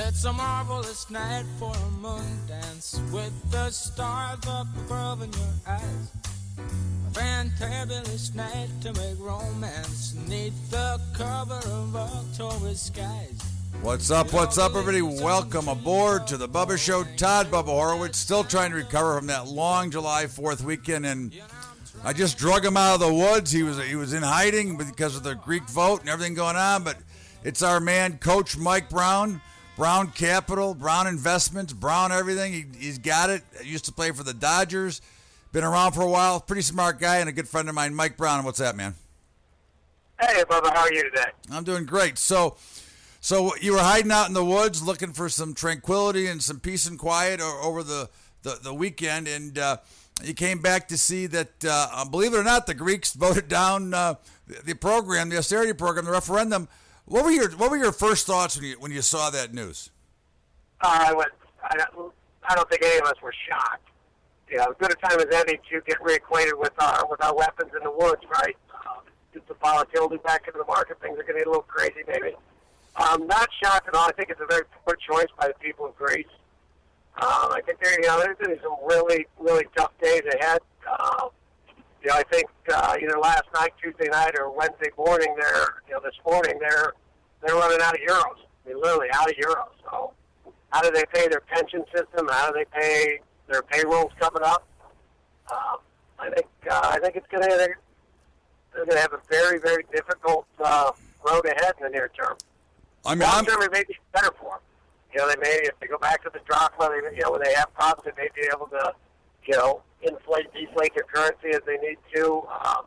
It's a marvelous night for a moon dance with the stars up above in your eyes. A fantabulous night to make romance neath the cover of October skies. What's up, everybody? Welcome aboard to the Bubba Show. Todd Bubba Horowitz, still trying to recover from that long July 4th weekend, and I just drug him out of the woods. He was in hiding because of the Greek vote and everything going on, but it's our man, Coach Mike Brown. Brown Capital, Brown Investments, Brown everything. He's got it. He used to play for the Dodgers. Been around for a while. Pretty smart guy and a good friend of mine, Mike Brown. What's that, man? Hey, Bubba. How are you today? I'm doing great. So you were hiding out in the woods looking for some tranquility and some peace and quiet over the weekend, and you came back to see that, believe it or not, the Greeks voted down the program, the austerity program, the referendum. What were your first thoughts when you saw that news? I don't think any of us were shocked. You know, as good a time as any to get reacquainted with our weapons in the woods, right? Get the volatility back into the market. Things are going to get a little crazy, maybe. Not shocked at all. I think it's a very poor choice by the people of Greece. I think there's going to be some really, really tough days ahead. I think either last night, Tuesday night, or Wednesday morning, this morning, they're running out of euros. I mean, literally out of euros. So, how do they pay their pension system? How do they pay their payrolls coming up? I think it's going to they're going to have a very, very difficult road ahead in the near term. I mean, long term, it may be better for them. They may, if they go back to the drachma, when they have problems, they may be able to, inflate, deflate their currency as they need to.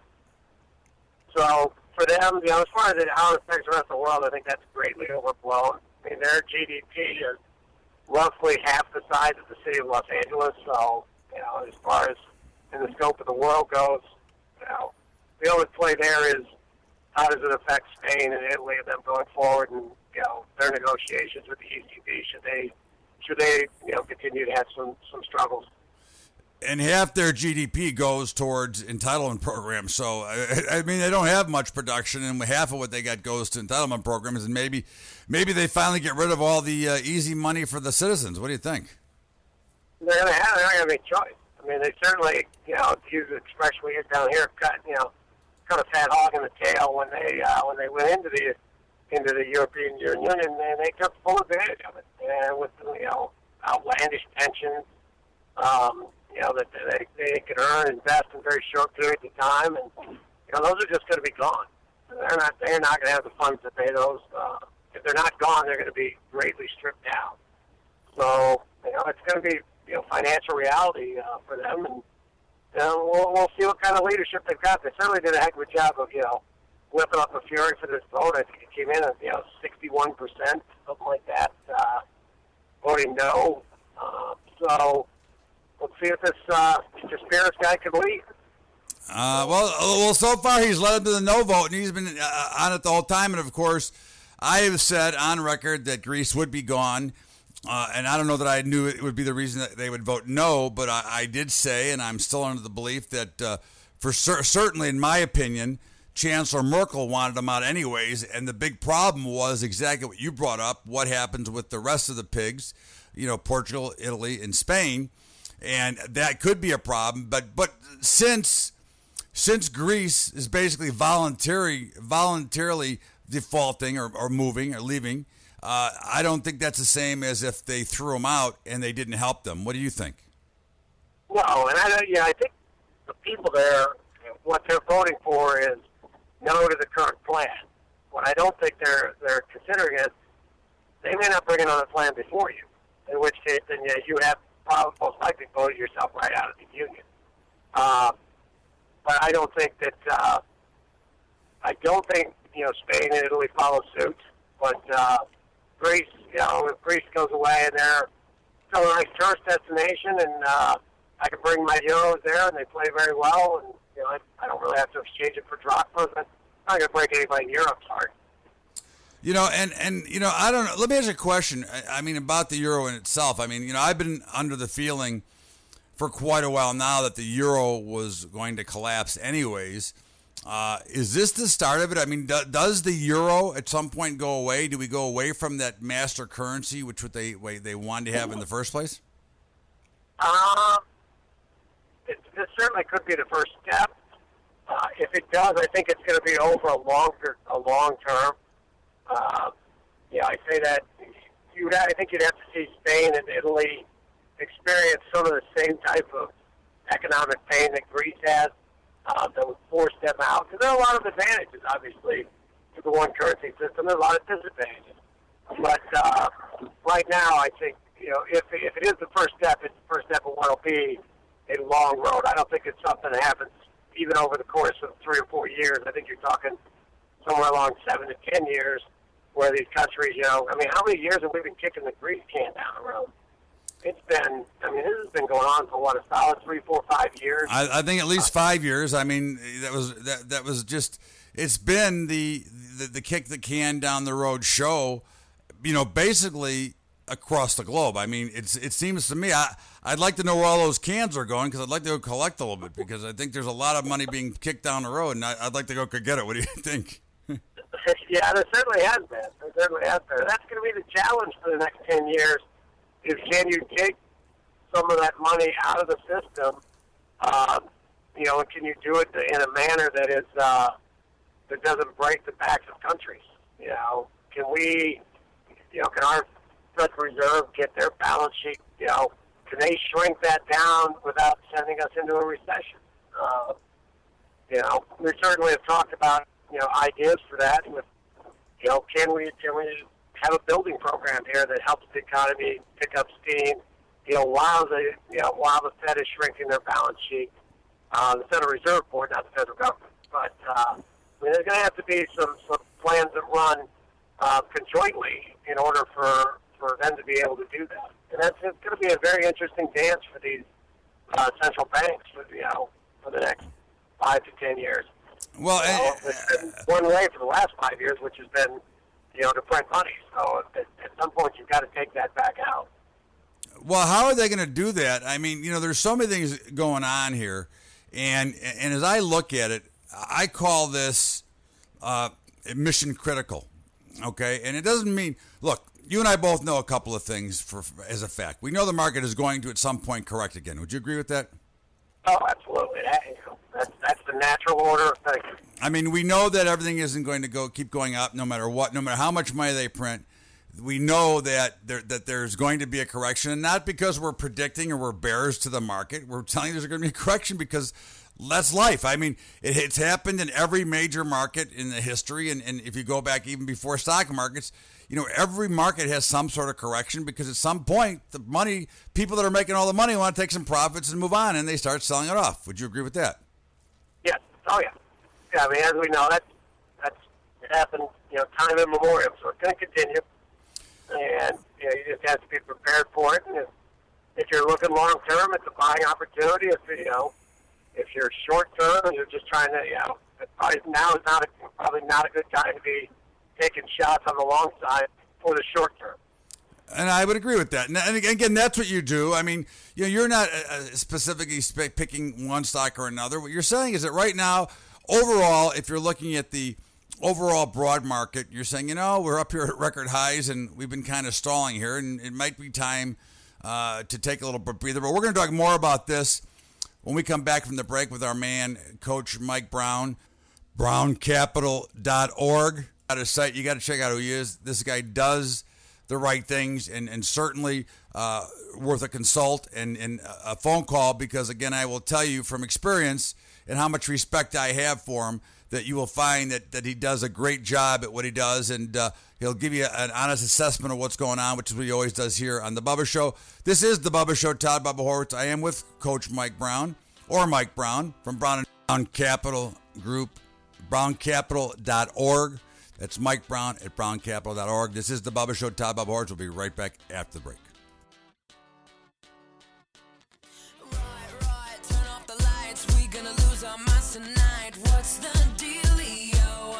So for them, as far as how it affects the rest of the world, I think that's greatly overblown. I mean, their GDP is roughly half the size of the city of Los Angeles. So, as far as in the scope of the world goes, the only play there is how does it affect Spain and Italy and them going forward, and their negotiations with the ECB should they continue to have some struggles. And half their GDP goes towards entitlement programs. So, I mean, they don't have much production, and half of what they got goes to entitlement programs. And maybe they finally get rid of all the easy money for the citizens. What do you think? They're not going to have any choice. I mean, they certainly, to use the expression we use down here, cut a fat hog in the tail when they went into the European Union, and they took full advantage of it. And with outlandish pensions. That they could earn and invest in very short periods of time, and those are just going to be gone. They're not going to have the funds to pay those. If they're not gone, they're going to be greatly stripped down. So it's going to be financial reality for them, and we'll see what kind of leadership they've got. They certainly did a heck of a job of whipping up a fury for this vote. I think it came in at 61%, something like that, voting no. So. Let's see if this Mr. Spears guy can lead. Well, so far he's led him to the no vote, and he's been on it the whole time. And, of course, I have said on record that Greece would be gone. And I don't know that I knew it would be the reason that they would vote no, but I did say, and I'm still under the belief that certainly in my opinion, Chancellor Merkel wanted them out anyways. And the big problem was exactly what you brought up, what happens with the rest of the pigs, Portugal, Italy, and Spain. And that could be a problem, but since Greece is basically voluntarily defaulting or moving or leaving, I don't think that's the same as if they threw them out and they didn't help them. What do you think? No, and I think the people there, what they're voting for is no to the current plan. What I don't think they're considering is they may not bring another plan before you, in which case then you have probably most likely voted yourself right out of the union. But I don't think that Spain and Italy follow suit. But Greece, if Greece goes away and they're still a nice tourist destination, and I can bring my euros there and they play very well, and I don't really have to exchange it for drachmas. I'm not going to break anybody in Europe's heart. I don't know. Let me ask you a question. I mean, about the euro in itself. I mean, I've been under the feeling for quite a while now that the euro was going to collapse anyways. Is this the start of it? I mean, does the euro at some point go away? Do we go away from that master currency, which they wanted to have in the first place? This certainly could be the first step. If it does, I think it's going to be over a long term. I say that I think you'd have to see Spain and Italy experience some of the same type of economic pain that Greece has that would force them out. Because there are a lot of advantages, obviously, to the one currency system. There are a lot of disadvantages. But right now, I think if it is the first step, it's the first step of what will be a long road. I don't think it's something that happens even over the course of 3 or 4 years. I think you're talking somewhere along 7 to 10 years where these countries, how many years have we been kicking the grease can down the road? This has been going on for a solid 3, 4, 5 years. I think at least 5 years. I mean, that was just, it's been the kick the can down the road show, basically across the globe. I mean, it seems to me, I'd like to know where all those cans are going because I'd like to go collect a little bit because I think there's a lot of money being kicked down the road, and I'd like to go get it. What do you think? Yeah, there certainly has been. That's going to be the challenge for the next 10 years is can you take some of that money out of the system, and can you do it in a manner that is that doesn't break the backs of countries? Can we, can our Federal Reserve get their balance sheet, can they shrink that down without sending us into a recession? We certainly have talked about, ideas for that. With, can we have a building program here that helps the economy pick up steam, while the Fed is shrinking their balance sheet, the Federal Reserve Board, not the federal government. But there's going to have to be some plans that run conjointly in order for them to be able to do that. And it's going to be a very interesting dance for these central banks for the next 5 to 10 years. Well, it's been one way for the last 5 years, which has been, to print money. So at some point, you've got to take that back out. Well, how are they going to do that? I mean, there's so many things going on here, and as I look at it, I call this mission critical. Okay, and it doesn't mean, look, you and I both know a couple of things as a fact. We know the market is going to at some point correct again. Would you agree with that? Oh, absolutely. That's the natural order of things. I mean, we know that everything isn't going to keep going up no matter what, no matter how much money they print. We know that there's going to be a correction, and not because we're predicting or we're bears to the market. We're telling you there's going to be a correction because that's life. I mean, it's happened in every major market in the history, and if you go back even before stock markets, every market has some sort of correction because at some point, people that are making all the money want to take some profits and move on, and they start selling it off. Would you agree with that? Yes. Oh, yeah. Yeah, I mean, as we know, that's happened, time immemorial, so it's going to continue. And, you just have to be prepared for it. And if you're looking long term, it's a buying opportunity. If you're short term, you're just trying to, now is probably not a good time to be taking shots on the long side for the short term. And I would agree with that. And again, that's what you do. I mean, you're not specifically picking one stock or another. What you're saying is that right now, overall, if you're looking at the overall broad market, you're saying, we're up here at record highs and we've been kind of stalling here, and it might be time to take a little breather. But we're going to talk more about this when we come back from the break with our man, Coach Mike Brown, browncapital.org. At his site, you got to check out who he is. This guy does the right things, and certainly worth a consult and a phone call, because, again, I will tell you from experience and how much respect I have for him that you will find that he does a great job at what he does, and he'll give you an honest assessment of what's going on, which is what he always does here on The Bubba Show. This is The Bubba Show. Todd Bubba Horwitz. I am with Coach Mike Brown, or Mike Brown, from Brown Capital Group, browncapital.org. That's Mike Brown at browncapital.org. This is The Bubba Show. Todd Bubba Horwitz. We'll be right back after the break. Right, turn off the lights. We gonna lose our minds tonight. What's the dealio?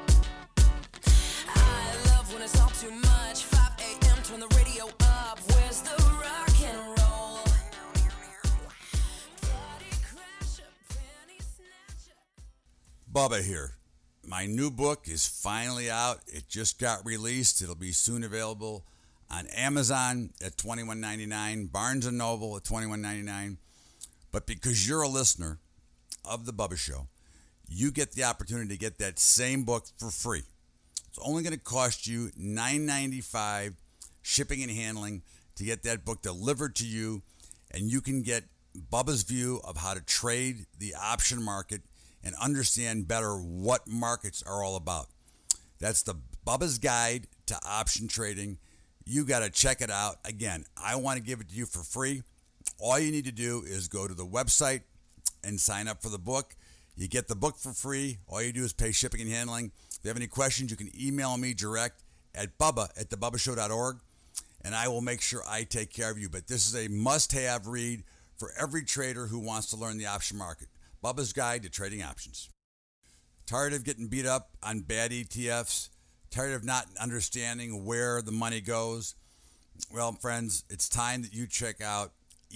I love when it's all too much. 5 a.m. turn the radio up. Where's the rock and roll? Party crasher, penny snatcher. Bubba here. My new book is finally out. It just got released. It'll be soon available on Amazon at $21.99, Barnes & Noble at $21.99. But because you're a listener of The Bubba Show, you get the opportunity to get that same book for free. It's only going to cost you $9.95 shipping and handling to get that book delivered to you, and you can get Bubba's view of how to trade the option market and understand better what markets are all about. That's the Bubba's Guide to Option Trading. You got to check it out. Again, I want to give it to you for free. All you need to do is go to the website and sign up for the book. You get the book for free. All you do is pay shipping and handling. If you have any questions, you can email me direct at bubba@thebubbashow.org, and I will make sure I take care of you. But this is a must-have read for every trader who wants to learn the option market. Bubba's Guide to Trading Options. Tired of getting beat up on bad ETFs? Tired of not understanding where the money goes? Well, friends, it's time that you check out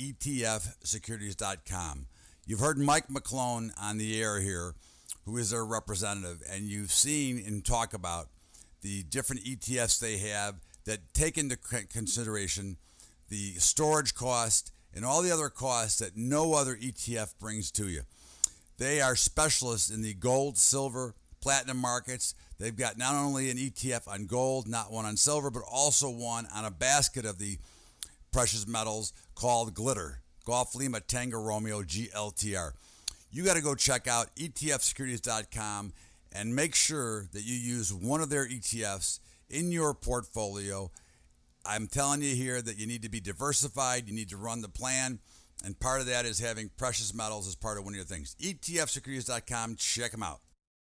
ETFsecurities.com. You've heard Mike McClone on the air here, who is their representative, and you've seen and talk about the different ETFs they have that take into consideration the storage cost and all the other costs that no other ETF brings to you. They are specialists in the gold, silver, platinum markets. They've got not only an ETF on gold, not one on silver, but also one on a basket of the precious metals called Glitter, Golf Lima Tango Romeo GLTR. You got to go check out ETFsecurities.com and make sure that you use one of their ETFs in your portfolio. I'm telling you here that you need to be diversified. You need to run the plan. And part of that is having precious metals as part of one of your things. ETFsecurities.com, check them out.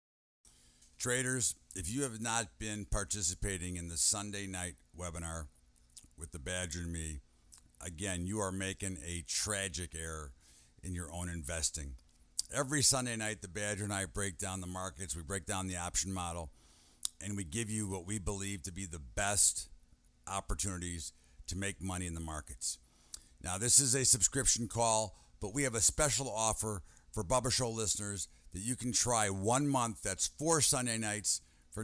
Traders, if you have not been participating in the Sunday night webinar with the Badger and me, again, you are making a tragic error in your own investing. Every Sunday night, the Badger and I break down the markets, we break down the option model, and we give you what we believe to be the best opportunities to make money in the markets. Now, this is a subscription call, but we have a special offer for Bubba Show listeners that you can try 1 month. That's 4 Sunday nights for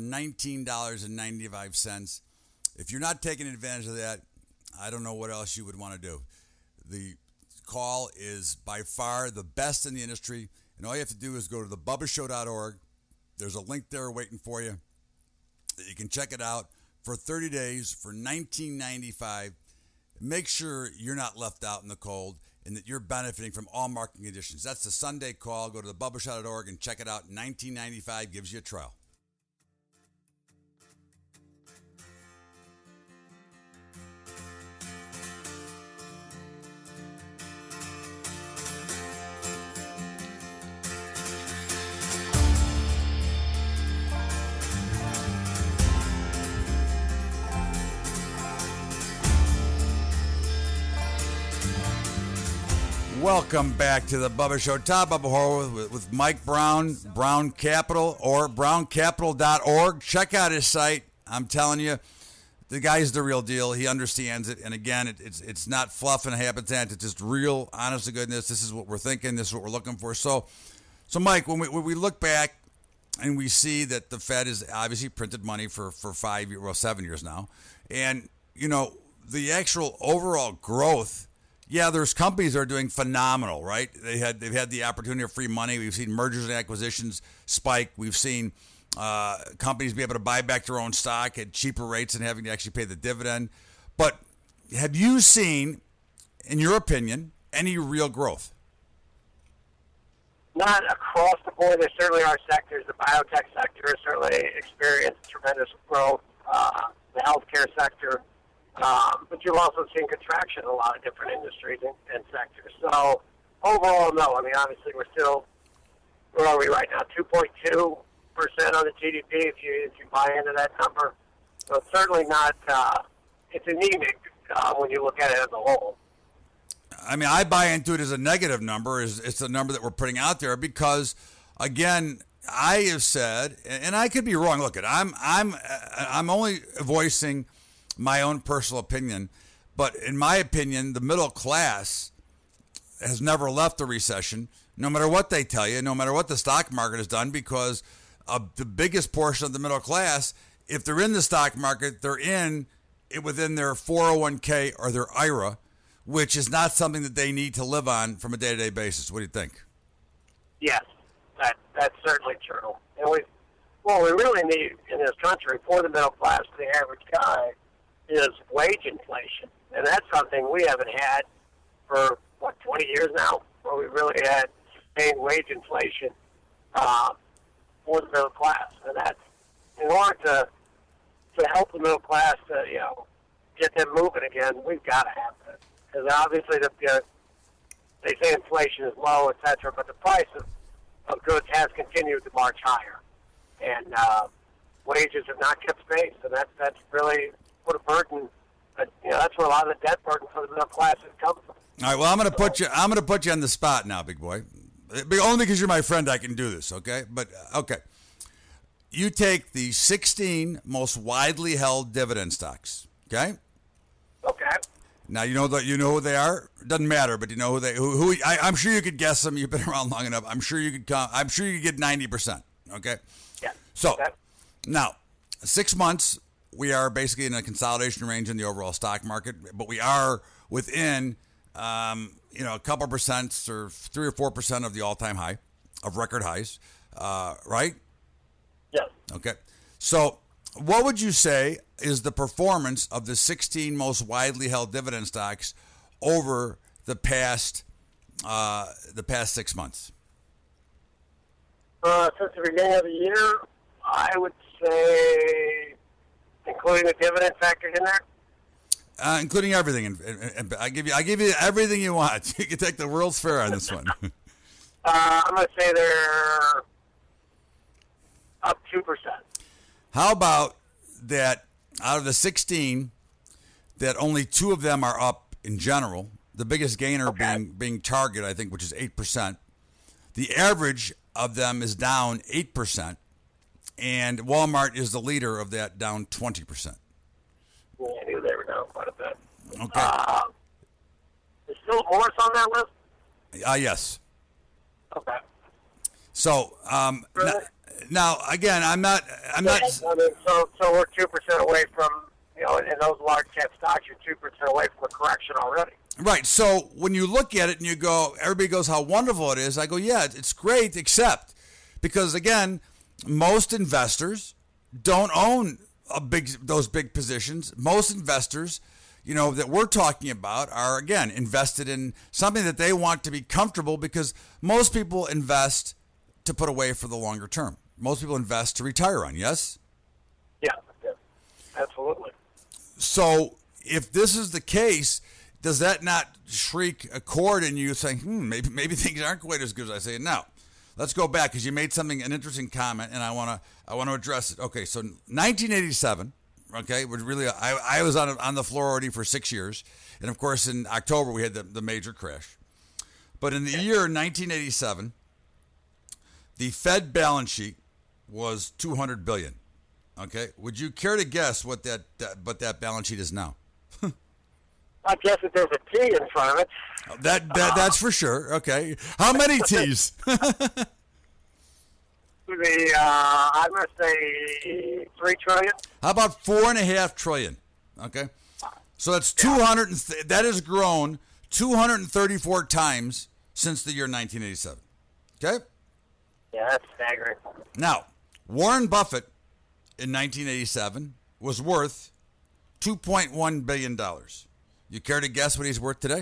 $19.95. If you're not taking advantage of that, I don't know what else you would want to do. The call is by far the best in the industry, and all you have to do is go to thebubbashow.org. There's a link there waiting for you. You can check it out for 30 days for $19.95. Make sure you're not left out in the cold and that you're benefiting from all market conditions. That's the Sunday call. Go to thebubbashow.org and check it out. $19.95 gives you a trial. Welcome back to the Bubba Show. Todd Bubba Horowitz with Mike Brown, Brown Capital, or browncapital.org. Check out his site. I'm telling you, the guy's the real deal. He understands it. And again, it's not fluff and habitat. It's just real, honest to goodness. This is what we're thinking. This is what we're looking for. So Mike, when we look back and we see that the Fed has obviously printed money for 5 years, well, 7 years now. And, you know, the actual overall growth, yeah, there's companies that are doing phenomenal, right? They've had the opportunity of free money. We've seen mergers and acquisitions spike. We've seen companies be able to buy back their own stock at cheaper rates and having to actually pay the dividend. But have you seen, in your opinion, any real growth? Not across the board. There certainly are sectors. The biotech sector has certainly experienced tremendous growth. The healthcare sector. But you've also seen contraction in a lot of different industries and sectors. So overall, no. I mean, obviously, where are we right now? 2.2% on the GDP if you buy into that number. So it's certainly not. It's anemic when you look at it as a whole. I mean, I buy into it as a negative number. It's the number that we're putting out there because, again, I have said, and I could be wrong. Look, I'm only voicing my own personal opinion, but in my opinion, the middle class has never left a recession. no matter what they tell you, no matter what the stock market has done, because the biggest portion of the middle class, if they're in the stock market, they're in it within their 401k or their IRA, which is not something that they need to live on from a day-to-day basis. What do you think? Yes, that's certainly true. And what we really need in this country for the middle class, the average guy, is wage inflation. And that's something we haven't had for, 20 years now, where we really had sustained wage inflation for the middle class. And that's, in order to help the middle class to, get them moving again, we've got to have this. Because obviously they say inflation is low, et cetera, but the price of goods has continued to march higher. And wages have not kept pace, and that's really put a burden. That's where a lot of the debt burden for the middle class has come from. All right. Well, I'm going to put you on the spot now, big boy. Only because you're my friend, I can do this. Okay. But okay. You take the 16 most widely held dividend stocks. Okay. Okay. Now you know who they are. It doesn't matter, but you know who I'm sure you could guess them. You've been around long enough. I'm sure you could get 90%. Okay. Yeah. So okay. Now 6 months. We are basically in a consolidation range in the overall stock market, but we are within, a couple percent or 3 or 4% of the all-time high, of record highs, right? Yes. Okay. So, what would you say is the performance of the 16 most widely held dividend stocks over the past 6 months? Since the beginning of the year, I would say, including the dividend factored in there? Including everything. And I give you everything you want. You can take the World's Fair on this one. I'm going to say they're up 2%. How about that out of the 16, that only 2 of them are up in general, the biggest gainer being Target, I think, which is 8%. The average of them is down 8%. And Walmart is the leader of that, down 20%. Yeah, I knew they were down quite a bit. Okay. Is Philip Morris on that list? Yes. Okay. So now again, I'm not. I mean, so we're 2% away from, in those large cap stocks, you're 2% away from a correction already. Right. So when you look at it and you go, everybody goes, how wonderful it is. I go, yeah, it's great, except because again, most investors don't own those big positions. Most investors, that we're talking about are, again, invested in something that they want to be comfortable, because most people invest to put away for the longer term. Most people invest to retire on, yes? Yeah, absolutely. So if this is the case, does that not shriek a chord in you saying, maybe things aren't quite as good as I say? Now, let's go back, because you made an interesting comment, and I want to address it. Okay, so 1987, okay, was really I was on the floor already for 6 years, and of course in October we had the major crash. But in the year 1987, the Fed balance sheet was $200 billion. Okay, would you care to guess what that balance sheet is now? I guess that there's a T in front of it. That's for sure. Okay, how many T's? I'm going to say $3 trillion. How about $4.5 trillion? Okay, so that's 200. That has grown 234 times since the year 1987. Okay. Yeah, that's staggering. Now, Warren Buffett in 1987 was worth $2.1 billion. You care to guess what he's worth today?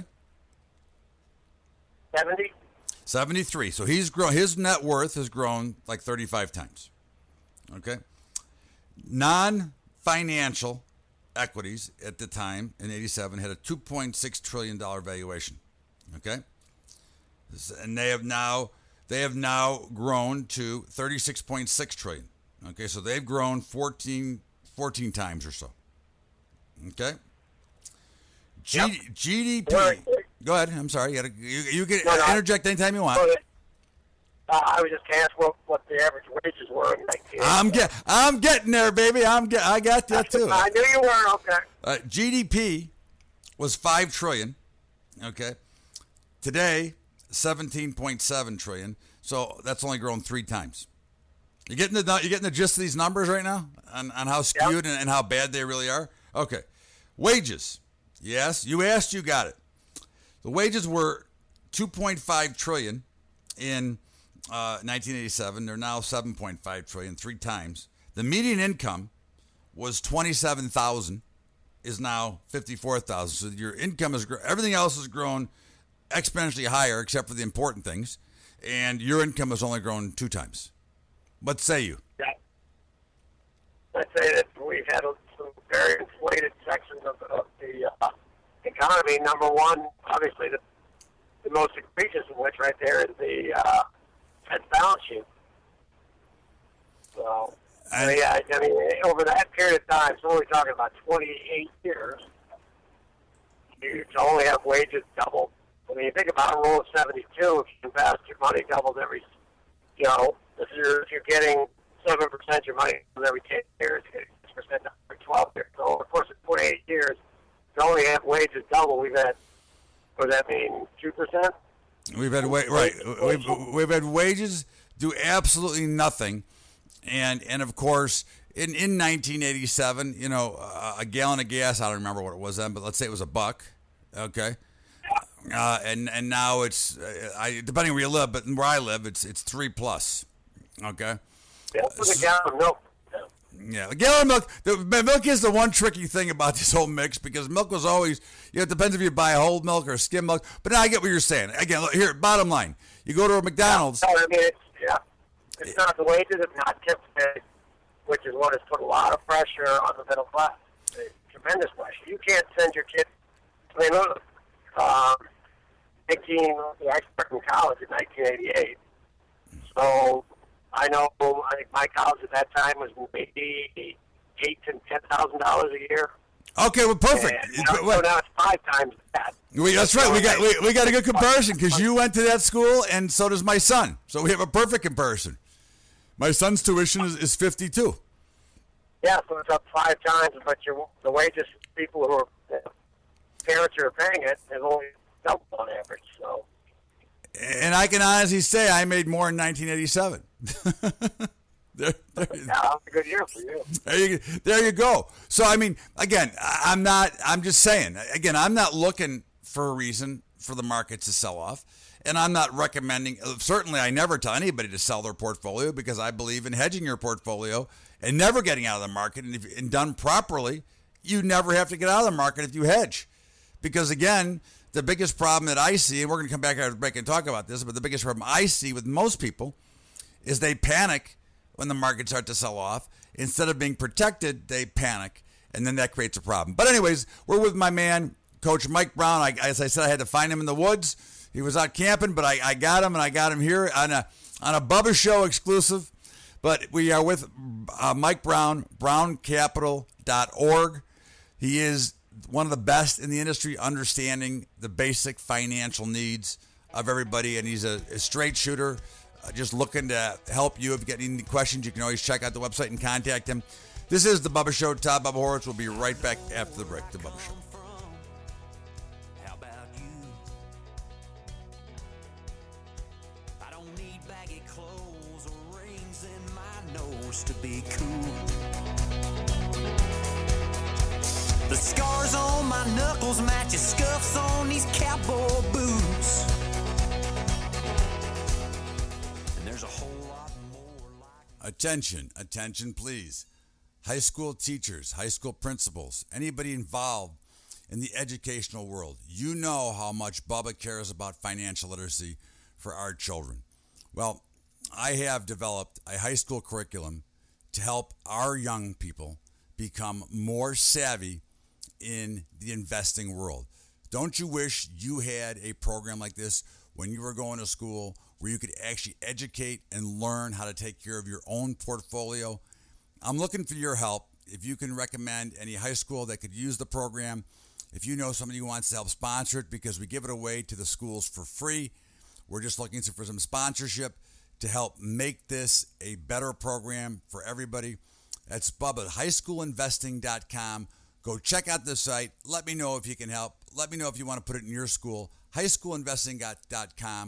70? 73. So he's grown. His net worth has grown like 35 times. Okay. Non-financial equities at the time in 87 had a $2.6 trillion valuation. Okay. And they have now grown to 36.6 trillion. Okay, so they've grown 14 times or so. Okay. Yep. GDP. Go ahead. I'm sorry. You can interject anytime you want. I was just going to ask what the average wages were in 1987. I'm getting there, baby. I got that too. I knew you were. Okay. GDP was $5 trillion. Okay. Today, 17.7 trillion. So that's only grown 3 times. You getting the gist of these numbers right now on how skewed and how bad they really are? Okay. Wages. Yes, you asked, you got it. The wages were 2.5 trillion in 1987. They're now 7.5 trillion, 3 times. The median income was 27,000, is now 54,000. So your income is everything else has grown exponentially higher, except for the important things, and your income has only grown 2 times. What say you? Yeah. I'd say that we've had some very inflated sections of the economy. Number one, obviously, the most egregious of which right there is the Fed's balance sheet. So, I mean, over that period of time, so we're talking about 28 years, you only have wages doubled. I mean, you think about a rule of 72, if you invest, your money doubles every, if you're getting 7%, your money doubles every 10 years, you get 6% every 12 years. So over the course of 28 years, to only have wages double, we've had, what does that mean, 2%? We've had we've had wages do absolutely nothing, and of course in 1987, a gallon of gas, I don't remember what it was then, but let's say it was $1, okay, and now it's depending where you live, but where I live it's $3+, okay. Yeah, for the gallon of milk. Yeah, a gallon of milk. Milk is the one tricky thing about this whole mix because milk was always, it depends if you buy whole milk or skim milk. But now I get what you're saying. Again, look, here, bottom line. You go to a McDonald's. I mean, it's not the wages, it's not tip pay, which is what has put a lot of pressure on the middle class. Tremendous pressure. You can't send your kids. I mean, look, 18, the expert in college in 1988. So, I think my college at that time was maybe $8,000 to $10,000 a year. Okay, well, perfect. So now it's 5 times that. That's right. We got a good comparison because you went to that school, and so does my son. So we have a perfect comparison. My son's tuition is $52. Yeah, so it's up 5 times, but the wages people who are parents who are paying it has only doubled on average. So. And I can honestly say I made more in 1987. Yeah, that's a good year for you. There you go. So, I mean, again, I'm just saying, again, I'm not looking for a reason for the market to sell off. And I'm not recommending, certainly I never tell anybody to sell their portfolio because I believe in hedging your portfolio and never getting out of the market. And done properly, you never have to get out of the market if you hedge. Because, again, the biggest problem that I see, and we're going to come back after the break and talk about this, but the biggest problem I see with most people is they panic when the market starts to sell off. Instead of being protected, they panic, and then that creates a problem. But anyways, we're with my man, Coach Mike Brown. As I said, I had to find him in the woods. He was out camping, but I got him, and I got him here on a Bubba Show exclusive. But we are with Mike Brown, browncapital.org. He is one of the best in the industry understanding the basic financial needs of everybody, and he's a straight shooter, just looking to help you. If you get any questions, you can always check out the website and contact him. This is The Bubba Show. Todd Bubba Horowitz will be right back after the break. The Bubba Show. How about you? I don't need baggy clothes or rings in my nose to be cool. The scars on my knuckles match the scuffs on these cowboy boots. And there's a whole lot more like... Attention, please. High school teachers, high school principals, anybody involved in the educational world, you know how much Bubba cares about financial literacy for our children. Well, I have developed a high school curriculum to help our young people become more savvy in the investing world. Don't you wish you had a program like this when you were going to school where you could actually educate and learn how to take care of your own portfolio? I'm looking for your help. If you can recommend any high school that could use the program, if you know somebody who wants to help sponsor it, because we give it away to the schools for free. We're just looking for some sponsorship to help make this a better program for everybody. That's Bubba, highschoolinvesting.com. Go check out the site. Let me know if you can help. Let me know if you want to put it in your school. Highschoolinvesting.com.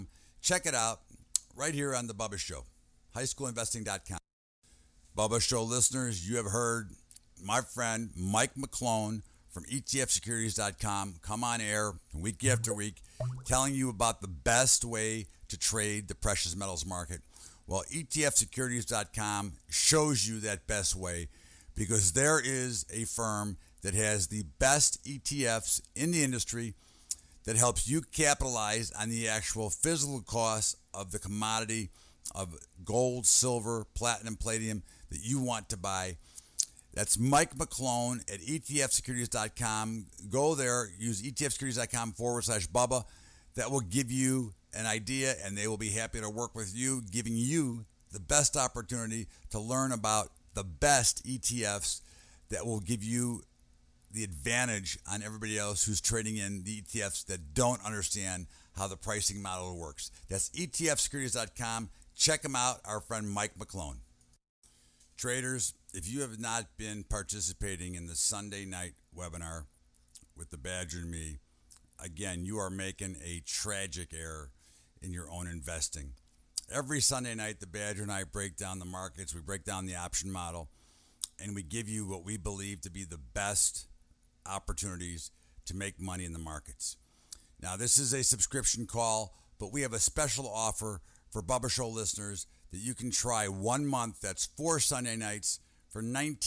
check it out right here on The Bubba Show, highschoolinvesting.com. Bubba Show listeners, you have heard my friend Mike McClone from ETFsecurities.com come on air week after week telling you about the best way to trade the precious metals market. Well, ETFsecurities.com shows you that best way because there is a firm that has the best ETFs in the industry that helps you capitalize on the actual physical costs of the commodity of gold, silver, platinum, palladium that you want to buy. That's Mike McClone at ETFsecurities.com. Go there, use ETFsecurities.com/Bubba. That will give you an idea, and they will be happy to work with you, giving you the best opportunity to learn about the best ETFs that will give you the advantage on everybody else who's trading in the ETFs that don't understand how the pricing model works. That's ETFsecurities.com. Check them out, our friend Mike McClone. Traders, if you have not been participating in the Sunday night webinar with the Badger and me, again, you are making a tragic error in your own investing. Every Sunday night, the Badger and I break down the markets, we break down the option model, and we give you what we believe to be the best opportunities to make money in the markets. Now, this is a subscription call, but we have a special offer for Bubba Show listeners that you can try 1 month. That's 4 Sunday nights for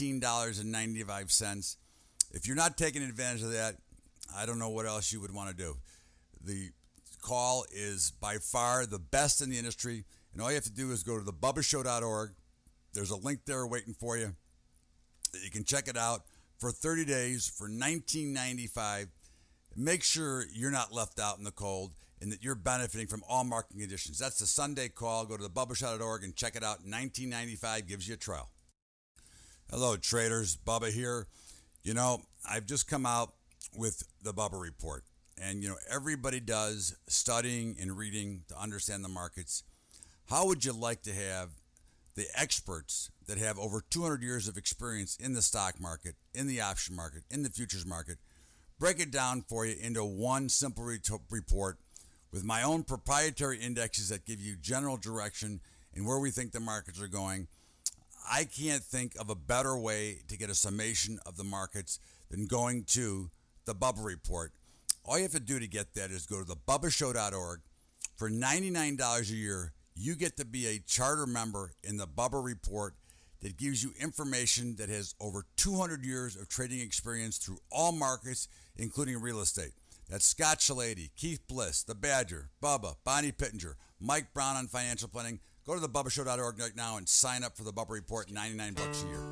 $19.95. If you're not taking advantage of that, I don't know what else you would want to do. The call is by far the best in the industry, and all you have to do is go to thebubbashow.org. There's a link there waiting for you. You can check it out for 30 days for $19.95. Make sure you're not left out in the cold and that you're benefiting from all market conditions. That's the Sunday call. Go to thebubbashow.org and check it out. $19.95 gives you a trial. Hello, traders. Bubba here. You know, I've just come out with the Bubba Report. And, you know, everybody does studying and reading to understand the markets. How would you like to have the experts that have over 200 years of experience in the stock market, in the option market, in the futures market, break it down for you into one simple report with my own proprietary indexes that give you general direction and where we think the markets are going? I can't think of a better way to get a summation of the markets than going to the Bubba Report. All you have to do to get that is go to thebubbashow.org. For $99 a year, you get to be a charter member in the Bubba Report that gives you information that has over 200 years of trading experience through all markets, including real estate. That's Scott Shalady, Keith Bliss, The Badger, Bubba, Bonnie Pittenger, Mike Brown on financial planning. Go to thebubbashow.org right now and sign up for the Bubba Report, $99 a year.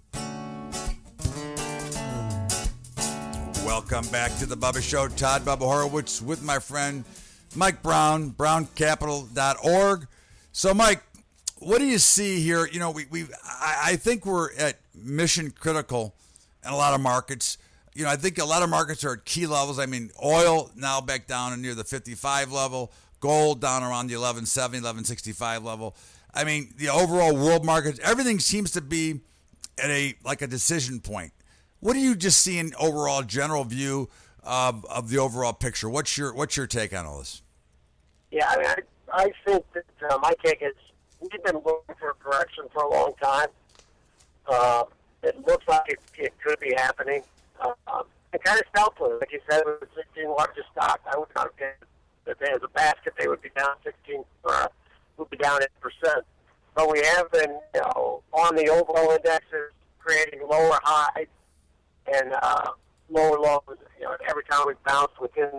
Welcome back to the Bubba Show. Todd Bubba Horowitz with my friend Mike Brown, browncapital.org. So, Mike, what do you see here? You know, I think we're at mission critical in a lot of markets. You know, I think a lot of markets are at key levels. I mean, oil now back down near the 55 level, gold down around the 1170, 1165 level. I mean, the overall world markets, everything seems to be at a decision point. What do you just see in overall general view of the overall picture? What's your take on all this? Yeah, I mean, I think that my take is we've been looking for a correction for a long time. It looks like it could be happening. It kind of stealthily, like you said, with the 16 largest stocks. I would not have guessed that as a basket they would be down 16 or would be down 8%. But we have been, you know, on the overall indexes creating lower highs and lower lows. You know, every time we bounce within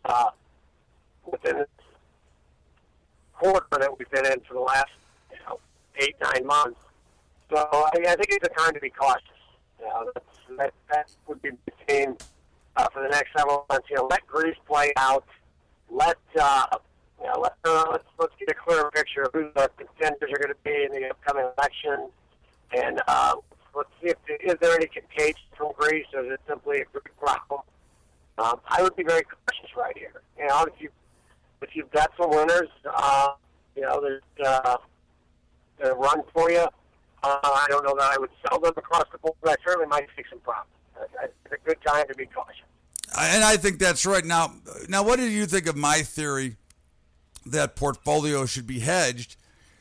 this quarter that we've been in for the last 8-9 months. So I think it's a time to be cautious. You know, that would be the theme for the next several months. You know, let Greece play out. Let's get a clearer picture of who the contenders are going to be in the upcoming election, and let's see is there any contagion from Greece, or is it simply a Greek problem? I would be very cautious right here. You know, if you've got some winners, there's a run for you. I don't know that I would sell them across the board, but I certainly might take some profit. It's a good time to be cautious. And I think that's right. Now, what do you think of my theory that portfolio should be hedged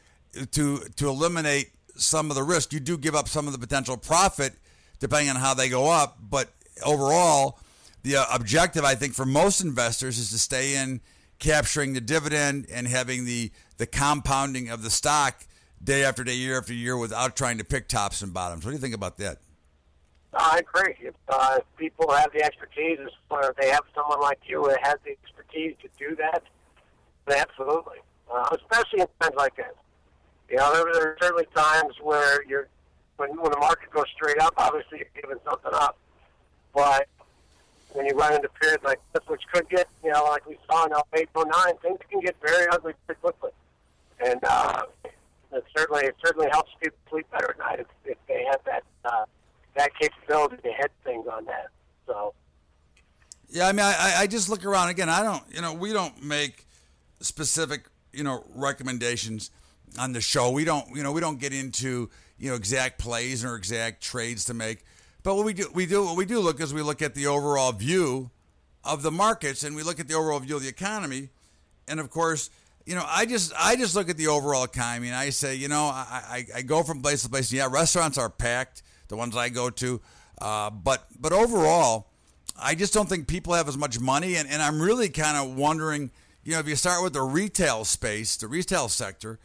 to eliminate some of the risk. You do give up some of the potential profit depending on how they go up, but overall, the objective, I think, for most investors is to stay in capturing the dividend and having the compounding of the stock day after day, year after year, without trying to pick tops and bottoms. What do you think about that? I agree. If people have the expertise, or if they have someone like you who has the expertise to do that, then absolutely. Especially in times like this. There are certainly times where when the market goes straight up, obviously you're giving something up. But when you run into periods like this, which could get, like we saw in 08, 09, things can get very ugly pretty quickly. And it certainly helps people sleep better at night if they have that capability to head things on that. So. Yeah, I mean, I just look around again. We don't make specific, recommendations on the show. We don't get into, exact plays or exact trades to make. But what we do look is we look at the overall view of the markets, and we look at the overall view of the economy. And of course, I just look at the overall economy and I say, I go from place to place. Yeah, restaurants are packed, the ones I go to. But overall, I just don't think people have as much money. And I'm really kind of wondering, if you start with the retail space, the retail sector,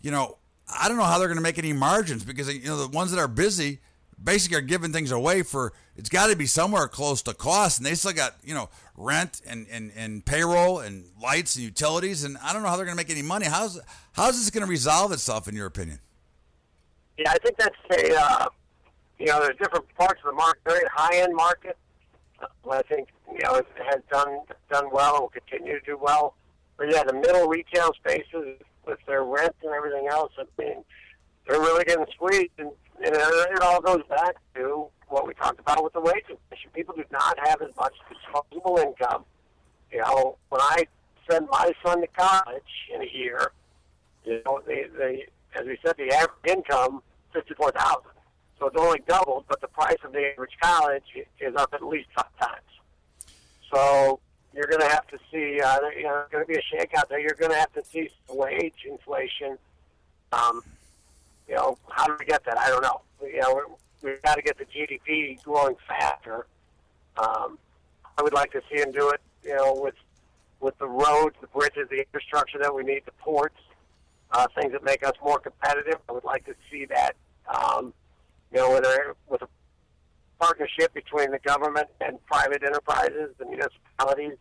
I don't know how they're going to make any margins because, the ones that are busy basically are giving things away for, it's got to be somewhere close to cost. And they still got, rent and payroll and lights and utilities. And I don't know how they're going to make any money. How's this going to resolve itself, in your opinion? Yeah, I think that's there's different parts of the market, very high-end market. I think, it has done well and will continue to do well. But yeah, the middle retail spaces with their rent and everything else, I mean, they're really getting squeezed. And it all goes back to what we talked about with the wage inflation. People do not have as much disposable income. When I send my son to college in a year, they as we said, the average income, $54,000. So it's only doubled, but the price of the average college is up at least 5 times. So you're going to have to see, there's going to be a shakeout there. You're going to have to see wage inflation. How do we get that? I don't know. We've got to get the GDP growing faster. I would like to see them do it, with the roads, the bridges, the infrastructure that we need, the ports, things that make us more competitive. I would like to see that, with a partnership between the government and private enterprises, the municipalities,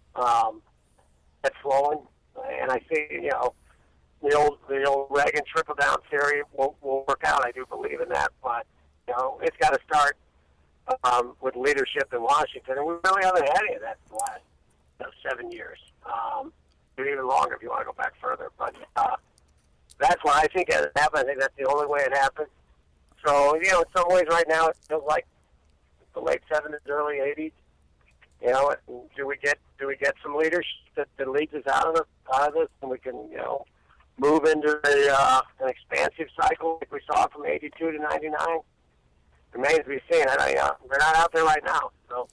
that's flowing. And I think, the old Reagan trickle-down theory will work out. I do believe in that. But, it's got to start with leadership in Washington. And we really haven't had any of that in the last 7 years. Even longer if you want to go back further. But that's what I think has happened. I think that's the only way it happened. So, in some ways right now it feels like the late 70s, early 80s. Do we get some leadership that leads us out of this, and we can, move into an expansive cycle like we saw from 82 to 99? Remains to be seen. We're not out there right now. So.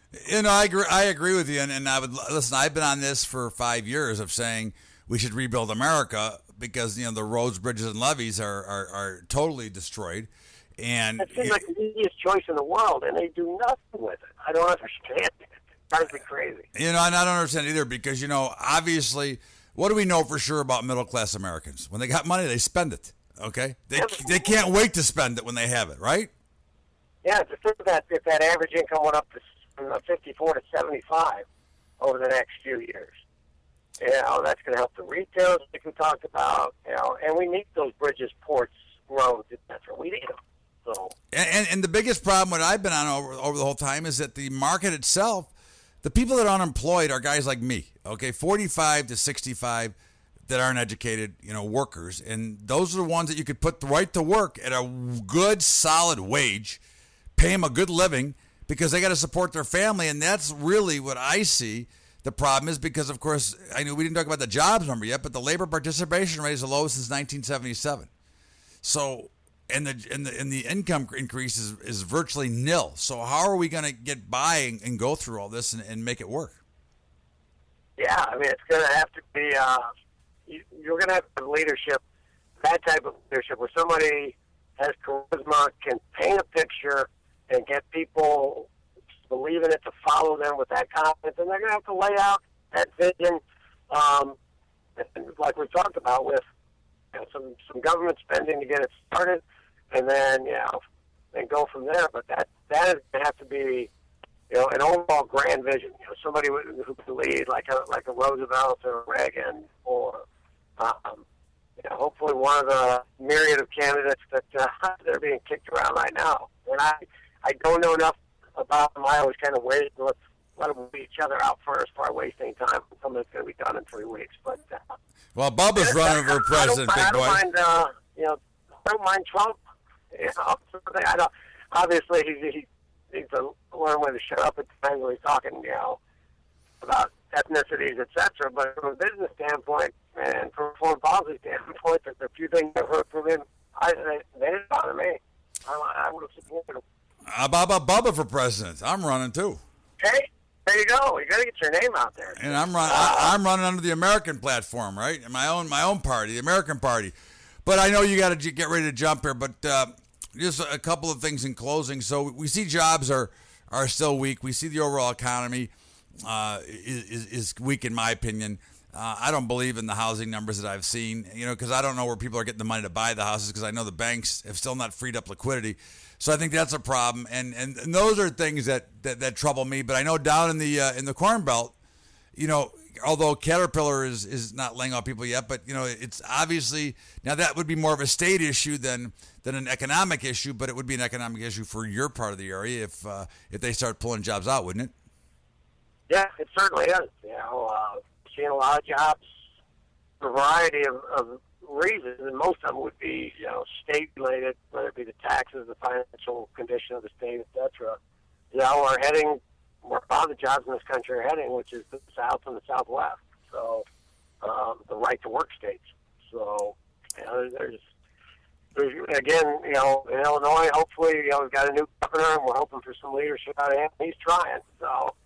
I agree with you, and I would listen. I've been on this for 5 years of saying we should rebuild America because the roads, bridges, and levees are totally destroyed. And it seems like the easiest choice in the world, and they do nothing with it. I don't understand it. It drives me crazy. And I don't understand either because obviously, what do we know for sure about middle class Americans? When they got money, they spend it. Okay, they can't wait to spend it when they have it, right? Yeah, to think that if that average income went up from 54 to 75 over the next few years, that's going to help the retailers like we talked about. And we need those bridges, ports, roads, etc. We need them. So. And the biggest problem what I've been on over the whole time is that the market itself, the people that are unemployed are guys like me, okay, 45 to 65 that aren't educated, workers. And those are the ones that you could put right to work at a good, solid wage, pay them a good living because they got to support their family. And that's really what I see the problem is because, of course, I know we didn't talk about the jobs number yet, but the labor participation rate is the lowest since 1977. So, and the income increase is virtually nil. So how are we going to get by and go through all this and make it work? Yeah, I mean, it's going to have to be you're going to have leadership, that type of leadership, where somebody has charisma, can paint a picture, and get people to believe in it, to follow them with that confidence, and they're going to have to lay out that vision, like we talked about, with some government spending to get it started, and then then go from there. But that is going to have to be an overall grand vision. Somebody who can lead like a Roosevelt or Reagan, or hopefully one of the myriad of candidates that they're being kicked around right now. And I don't know enough about them. I always kind of wait. Let's let them beat each other out first before wasting time. Something that's going to be done in 3 weeks. But well, Bubba's running for president, big boy. I don't mind Trump. I don't. Obviously, he's a learn when to shut up at times when he's talking, about ethnicities, etc. But from a business standpoint and from a foreign policy standpoint, there's a few things I've heard from him. They didn't bother me. I would have supported him. How about Bubba for president? I'm running too. Hey, there you go. You got to get your name out there. And I'm running under the American platform, right? My own party, the American Party. But I know you got to get ready to jump here. But just a couple of things in closing. So we see jobs are still weak. We see the overall economy is weak, in my opinion. I don't believe in the housing numbers that I've seen, because I don't know where people are getting the money to buy the houses, because I know the banks have still not freed up liquidity. So I think that's a problem, and those are things that trouble me. But I know down in the Corn Belt, although Caterpillar is not laying off people yet, but it's obviously now that would be more of a state issue than an economic issue, but it would be an economic issue for your part of the area if they start pulling jobs out, wouldn't it? Yeah, it certainly is. Seeing a lot of jobs for a variety of reasons, and most of them would be, state-related, whether it be the taxes, the financial condition of the state, etc. We're heading where a lot of the jobs in this country are heading, which is the South and the Southwest. So, the right-to-work states. So, there's again, in Illinois, hopefully, we've got a new governor, and we're hoping for some leadership out of him. He's trying. So,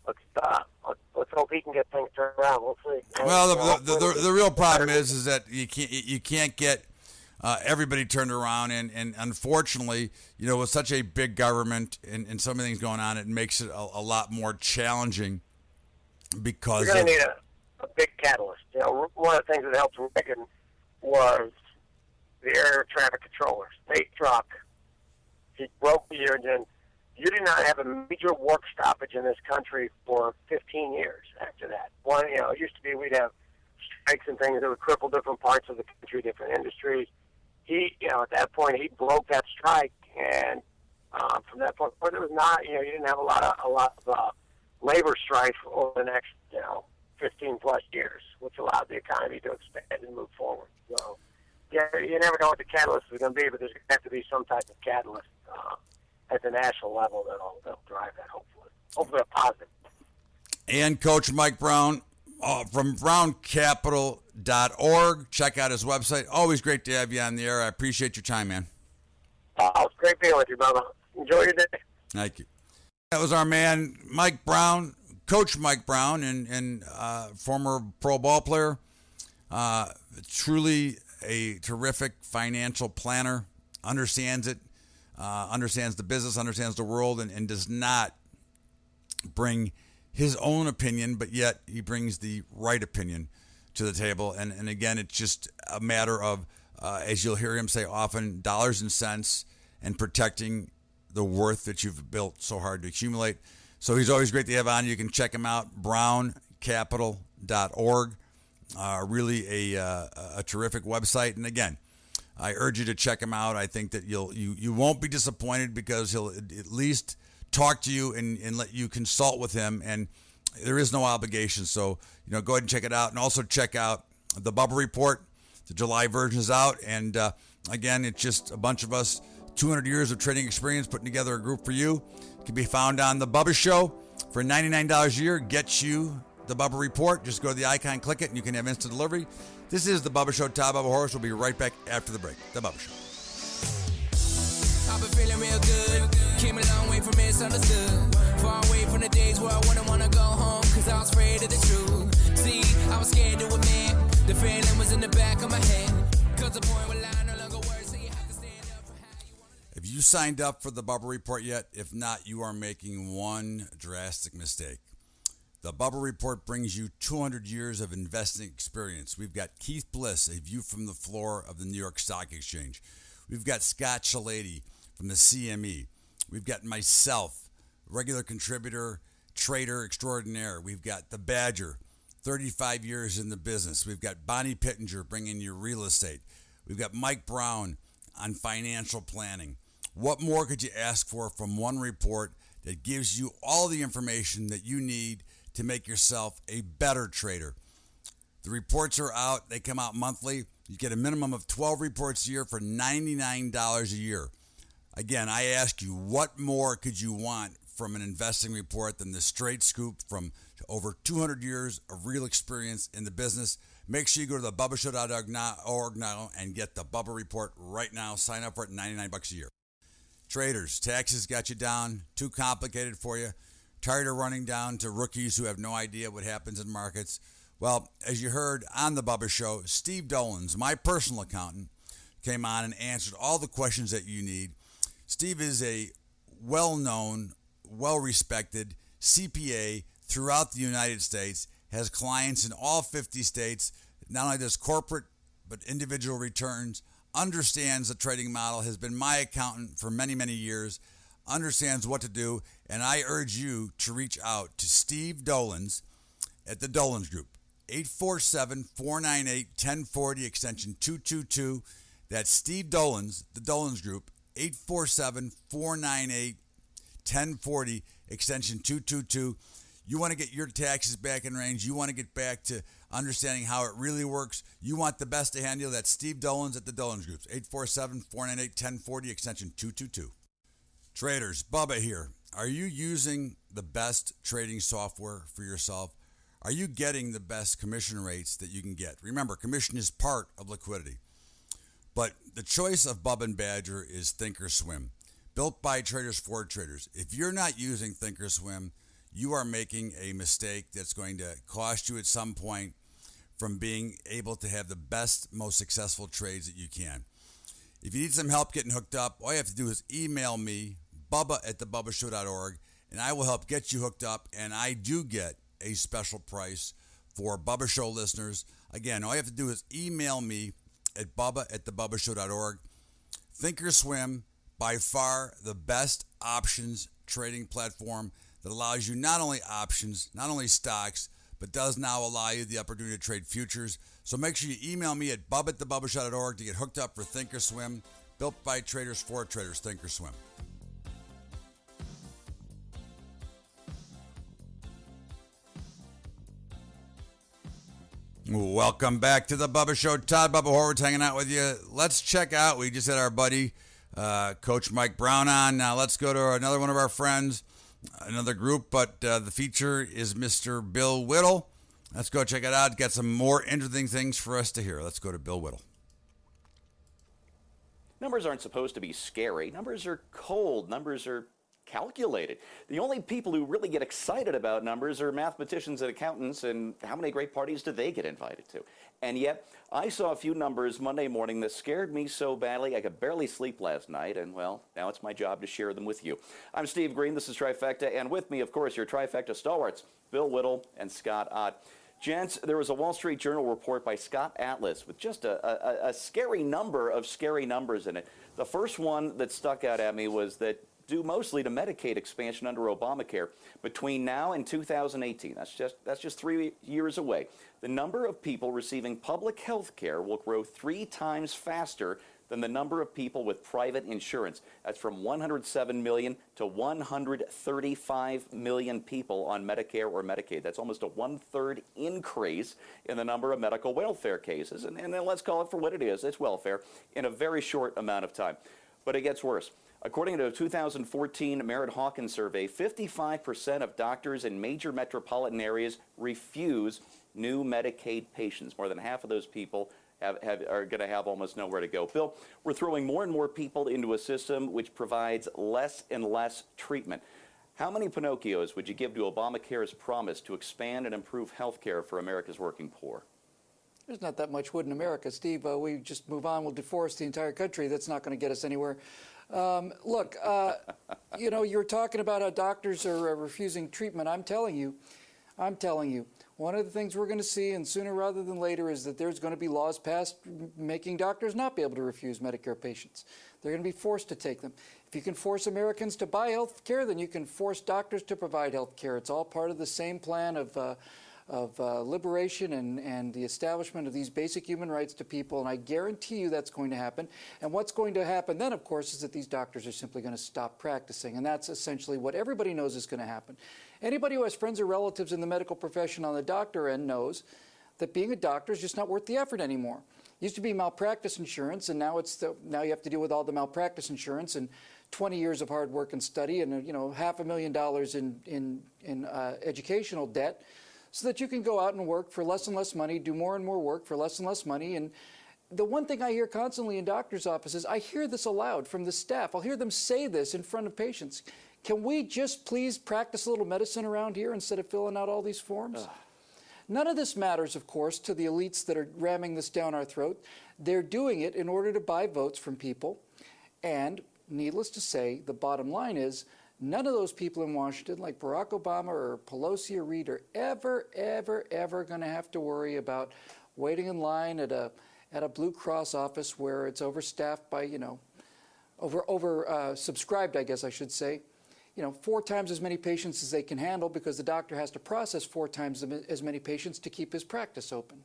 let's hope he can get things turned around. We'll see. Well, the real problem is that you can't get everybody turned around, and unfortunately, with such a big government and so many things going on, it makes it a lot more challenging. Because we're going to need a big catalyst. One of the things that helped Reagan was the air traffic controller, state truck. He broke the union. You did not have a major work stoppage in this country for 15 years after that. It used to be we'd have strikes and things that would cripple different parts of the country, different industries. He, at that point, he broke that strike, and from that point, there was not, you didn't have a lot of labor strife over the next, 15 plus years, which allowed the economy to expand and move forward. So, you never know what the catalyst is going to be, but there's going to have to be some type of catalyst at the national level that'll drive that, hopefully a positive. And Coach Mike Brown from browncapital.org. Check out his website. Always great to have you on the air. I appreciate your time, man. It's great being with you, brother. Enjoy your day. Thank you. That was our man, Mike Brown, Coach Mike Brown, and former pro ball player. Truly a terrific financial planner. Understands it. Understands the business, understands the world, and does not bring his own opinion, but yet he brings the right opinion to the table. And again, it's just a matter of, as you'll hear him say often, dollars and cents and protecting the worth that you've built so hard to accumulate. So he's always great to have on. You can check him out, browncapital.org. Really a terrific website. And again, I urge you to check him out. I think that you won't be disappointed, because he'll at least talk to you and let you consult with him, and there is no obligation. So go ahead and check it out, and also check out the Bubba Report. The July version is out, and again, it's just a bunch of us, 200 years of trading experience, putting together a group for you. It can be found on the Bubba Show for $99 a year. Gets you the Bubba Report. Just go to the icon, click it, and you can have instant delivery. This is the Bubba Show. Todd Bubba Horace. We'll be right back after the break. The Bubba Show. I've been feeling real good. Came a long way from misunderstood. Far away from the days where I wouldn't want to go home, cause I was afraid of the truth. See, I was scared to admit The feeling was in the back of my head. Cause the point where I no longer work, so you have to stand up for how you want. Have you signed up for the Bubba Report yet? If not, you are making one drastic mistake. The Bubba Report brings you 200 years of investing experience. We've got Keith Bliss, a view from the floor of the New York Stock Exchange. We've got Scott Shalady from the CME. We've got myself, regular contributor, trader extraordinaire. We've got the Badger, 35 years in the business. We've got Bonnie Pittenger bringing you real estate. We've got Mike Brown on financial planning. What more could you ask for from one report that gives you all the information that you need to make yourself a better trader? The reports are out. They come out monthly. You get a minimum of 12 reports a year for $99 a year. Again, I ask you, what more could you want from an investing report than the straight scoop from over 200 years of real experience in the business? Make sure you go to thebubbashow.org now and get the Bubba Report right now. Sign up for it, $99 a year. Traders, taxes got you down, too complicated for you. Tired of running down to rookies who have no idea what happens in markets? Well, as you heard on the Bubba Show, Steve Dolans, my personal accountant, came on and answered all the questions that you need. Steve is a well-known, well-respected CPA throughout the United States, has clients in all 50 states, not only does corporate but individual returns, understands the trading model, has been my accountant for many, many years, understands what to do, and I urge you to reach out to Steve Dolans at the Dolans Group, 847-498-1040, extension 222. That's Steve Dolans, the Dolans Group, 847-498-1040, extension 222. You want to get your taxes back in range. You want to get back to understanding how it really works. You want the best to handle. That's Steve Dolans at the Dolans Group, 847-498-1040, extension 222. Traders, Bubba here. Are you using the best trading software for yourself? Are you getting the best commission rates that you can get? Remember, commission is part of liquidity. But the choice of Bubba and Badger is Thinkorswim, built by traders for traders. If you're not using Thinkorswim, you are making a mistake that's going to cost you at some point from being able to have the best, most successful trades that you can. If you need some help getting hooked up, all you have to do is email me, bubba@thebubbashow.org, and I will help get you hooked up, and I do get a special price for Bubba Show listeners. Again, all you have to do is email me at bubba@thebubbashow.org. Thinkorswim, by far the best options trading platform that allows you not only options, not only stocks, but does now allow you the opportunity to trade futures. So make sure you email me at bubba@thebubbashow.org to get hooked up for Thinkorswim, built by traders for traders, Thinkorswim. Welcome back to the Bubba Show. Todd Bubba Horwitz hanging out with you. Let's check out, we just had our buddy, Coach Mike Brown on. Now let's go to another one of our friends, another group, but the feature is Mr. Bill Whittle. Let's go check it out. Got some more interesting things for us to hear. Let's go to Bill Whittle. Numbers aren't supposed to be scary. Numbers are cold. Numbers are calculated. The only people who really get excited about numbers are mathematicians and accountants, and how many great parties do they get invited to? And yet, I saw a few numbers Monday morning that scared me so badly I could barely sleep last night, and well, now it's my job to share them with you. I'm Steve Green, this is Trifecta, and with me, of course, your Trifecta stalwarts, Bill Whittle and Scott Ott. Gents, there was a Wall Street Journal report by Scott Atlas with just a scary number of scary numbers in it. The first one that stuck out at me was that due mostly to Medicaid expansion under Obamacare, between now and 2018, that's just 3 years away, the number of people receiving public health care will grow 3 times faster than the number of people with private insurance. That's from 107 million to 135 million people on Medicare or Medicaid. That's almost a 1/3 increase in the number of medical welfare cases. And then let's call it for what it is. It's welfare in a very short amount of time. But it gets worse. According to a 2014 Merritt Hawkins survey, 55% of doctors in major metropolitan areas refuse new Medicaid patients. More than half of those people are going to have almost nowhere to go. Bill, we're throwing more and more people into a system which provides less and less treatment. How many Pinocchios would you give to Obamacare's promise to expand and improve health care for America's working poor? There's not that much wood in America, Steve. We just move on. We'll deforest the entire country. That's not going to get us anywhere. Look, you know, you're talking about how doctors are refusing treatment. I'm telling you, one of the things we're going to see, and sooner rather than later, is that there's going to be laws passed making doctors not be able to refuse Medicare patients. They're going to be forced to take them. If you can force Americans to buy health care, then you can force doctors to provide health care. It's all part of the same plan of liberation and the establishment of these basic human rights to people, and I guarantee you that's going to happen. And what's going to happen then, of course, is that these doctors are simply going to stop practicing, and that's essentially what everybody knows is going to happen. Anybody who has friends or relatives in the medical profession on the doctor end knows that being a doctor is just not worth the effort anymore. It used to be malpractice insurance, and now now you have to deal with all the malpractice insurance and 20 years of hard work and study and $500,000 in educational debt, so that you can go out and work for less and less money, do more and more work for less and less money. And the one thing I hear constantly in doctors' offices, I hear this aloud from the staff. I'll hear them say this in front of patients. Can we just please practice a little medicine around here instead of filling out all these forms? None of this matters, of course, to the elites that are ramming this down our throat. They're doing it in order to buy votes from people. And needless to say, the bottom line is, none of those people in Washington, like Barack Obama or Pelosi or Reid, are ever going to have to worry about waiting in line at a Blue Cross office where it's overstaffed by, subscribed, I guess I should say. 4 times as many patients as they can handle, because the doctor has to process 4 times as many patients to keep his practice open.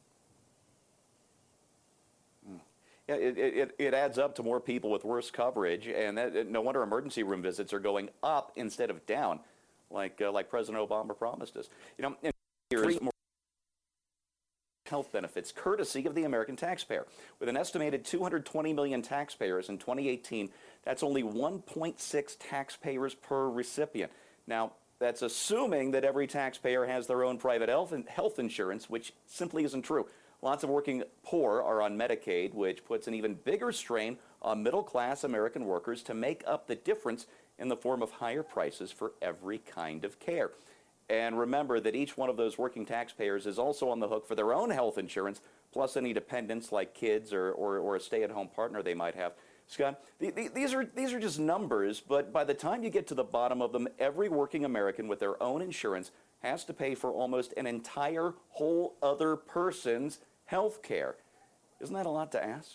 Yeah, it adds up to more people with worse coverage, and no wonder emergency room visits are going up instead of down, like President Obama promised us. And here's more health benefits, courtesy of the American taxpayer. With an estimated 220 million taxpayers in 2018, that's only 1.6 taxpayers per recipient. Now, that's assuming that every taxpayer has their own private health insurance, which simply isn't true. Lots of working poor are on Medicaid, which puts an even bigger strain on middle-class American workers to make up the difference in the form of higher prices for every kind of care. And remember that each one of those working taxpayers is also on the hook for their own health insurance, plus any dependents like kids or a stay-at-home partner they might have. Scott, these are just numbers, but by the time you get to the bottom of them, every working American with their own insurance has to pay for almost an entire whole other person's health care. Isn't that a lot to ask?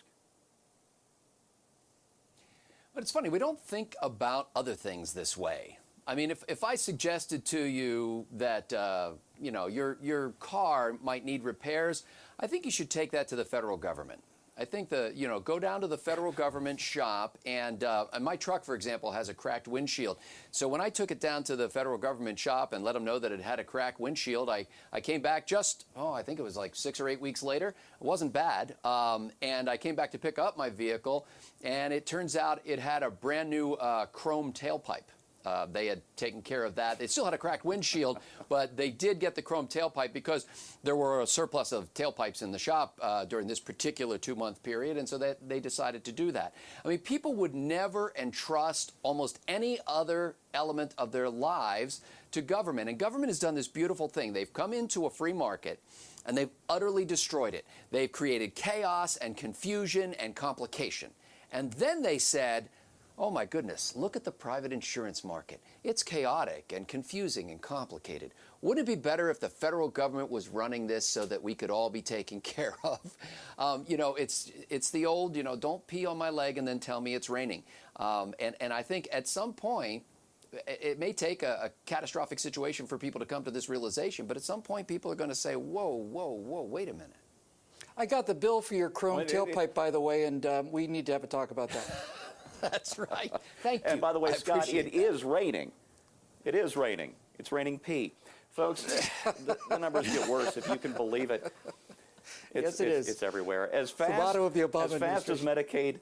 But it's funny, we don't think about other things this way. I mean, if I suggested to you that, your car might need repairs, I think you should take that to the federal government. I think go down to the federal government shop, and my truck, for example, has a cracked windshield. So when I took it down to the federal government shop and let them know that it had a cracked windshield, I came back I think it was like 6 or 8 weeks later. It wasn't bad. And I came back to pick up my vehicle, and it turns out it had a brand new chrome tailpipe. They had taken care of that. They still had a cracked windshield, but they did get the chrome tailpipe because there were a surplus of tailpipes in the shop during this particular 2-month period, and so they decided to do that. I mean, people would never entrust almost any other element of their lives to government, and government has done this beautiful thing. They've come into a free market, and they've utterly destroyed it. They've created chaos and confusion and complication. And then they said, oh my goodness, look at the private insurance market. It's chaotic and confusing and complicated. Wouldn't it be better if the federal government was running this so that we could all be taken care of? It's the old, don't pee on my leg and then tell me it's raining. And I think at some point, it may take a catastrophic situation for people to come to this realization, but at some point people are going to say, whoa, wait a minute. I got the bill for your chrome tailpipe, by the way, and we need to have a talk about that. That's right. Thank you. And by the way, Scott, it is raining. It is raining. It's raining pee. Folks, the numbers get worse, if you can believe it. Yes, it is. It's everywhere. As the motto of the Obama fast as Medicaid...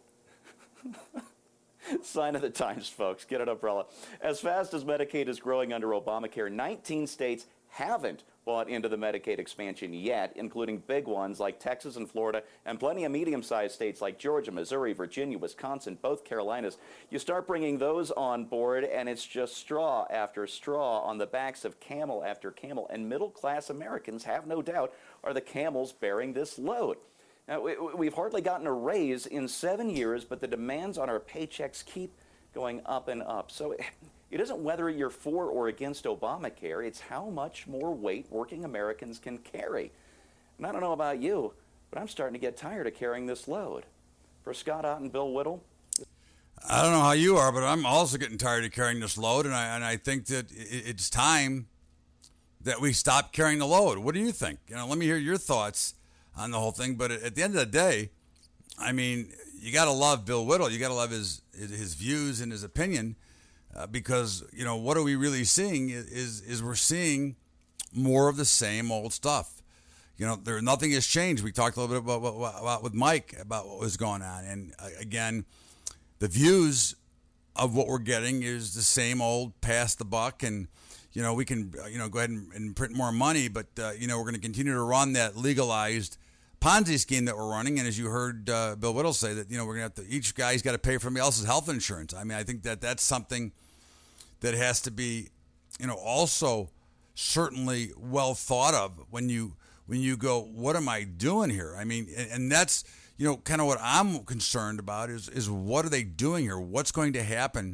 Sign of the times, folks. Get an umbrella. As fast as Medicaid is growing under Obamacare, 19 states haven't bought into the Medicaid expansion yet, including big ones like Texas and Florida, and plenty of medium-sized states like Georgia, Missouri, Virginia, Wisconsin, both Carolinas. You start bringing those on board, and it's just straw after straw on the backs of camel after camel. And middle-class Americans, have no doubt, are the camels bearing this load. Now, we've hardly gotten a raise in 7 years, but the demands on our paychecks keep going up and up. So it isn't whether you're for or against Obamacare, it's how much more weight working Americans can carry. And I don't know about you, but I'm starting to get tired of carrying this load. For Scott Ott and Bill Whittle. I don't know how you are, but I'm also getting tired of carrying this load, and I think that it's time that we stop carrying the load. What do you think? Let me hear your thoughts on the whole thing. But at the end of the day, I mean, you got to love Bill Whittle. You got to love his views and his opinion. Because, what are we really seeing is we're seeing more of the same old stuff. Nothing has changed. We talked a little bit about with Mike about what was going on. And again, the views of what we're getting is the same old pass the buck. And, we can, go ahead and print more money. But, we're going to continue to run that legalized Ponzi scheme that we're running. And as you heard Bill Whittle say that, we're going to have to, each guy's got to pay for somebody else's health insurance. I mean, I think that that's something that has to be, also certainly well thought of when you go, what am I doing here? I mean, and that's, kind of what I'm concerned about is what are they doing here? What's going to happen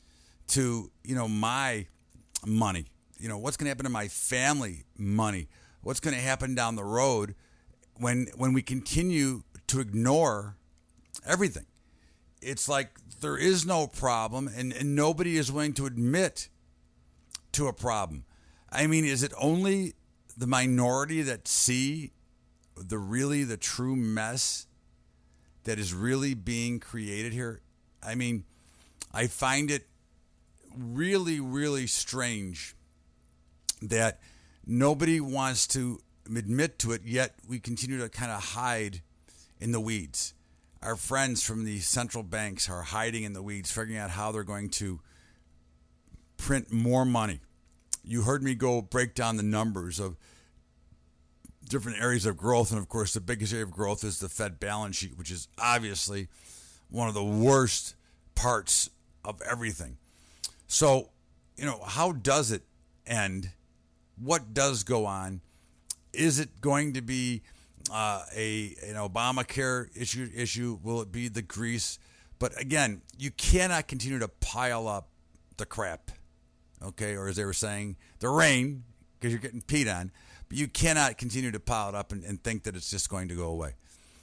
to, my money? What's going to happen to my family money? What's going to happen down the road when we continue to ignore everything? It's like there is no problem, and nobody is willing to admit to a problem. I mean, is it only the minority that see the true mess that is really being created here? I mean, I find it really, really strange that nobody wants to admit to it, yet we continue to kind of hide in the weeds. Our friends from the central banks are hiding in the weeds, figuring out how they're going to print more money. You heard me go break down the numbers of different areas of growth. And, of course, the biggest area of growth is the Fed balance sheet, which is obviously one of the worst parts of everything. So, how does it end? What does go on? Is it going to be an Obamacare issue? Will it be the grease? But again, you cannot continue to pile up the crap, okay? Or as they were saying, the rain, because you're getting peed on. But you cannot continue to pile it up and think that it's just going to go away.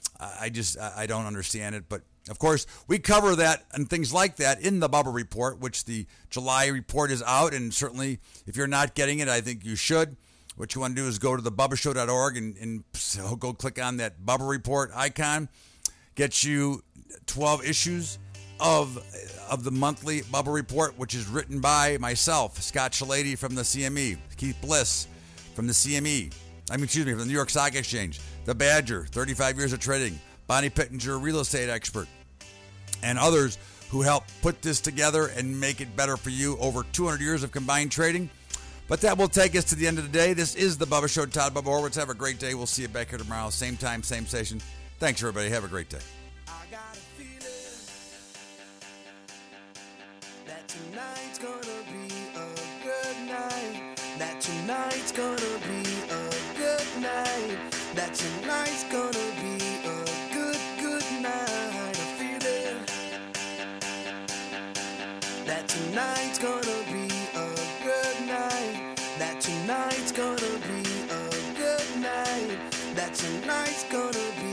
I don't understand it. But of course, we cover that and things like that in the Bubba Report, which the July report is out. And certainly, if you're not getting it, I think you should. What you want to do is go to thebubbashow.org and go click on that Bubba Report icon. Get you 12 issues of the monthly Bubba Report, which is written by myself, Scott Shalady from the CME, Keith Bliss from the CME, from the New York Stock Exchange, the Badger, 35 years of trading, Bonnie Pittenger, real estate expert, and others who help put this together and make it better for you. Over 200 years of combined trading. But that will take us to the end of the day. This is the Bubba Show. Todd Bubba Horwitz. Have a great day. We'll see you back here tomorrow. Same time, same station. Thanks, everybody. Have a great day. I got a feeling that tonight's gonna be a good night. That tonight's gonna be a good night. That tonight's gonna be a good night. A feeling that tonight's gonna be a good night. That tonight's gonna be a good night. That tonight's gonna be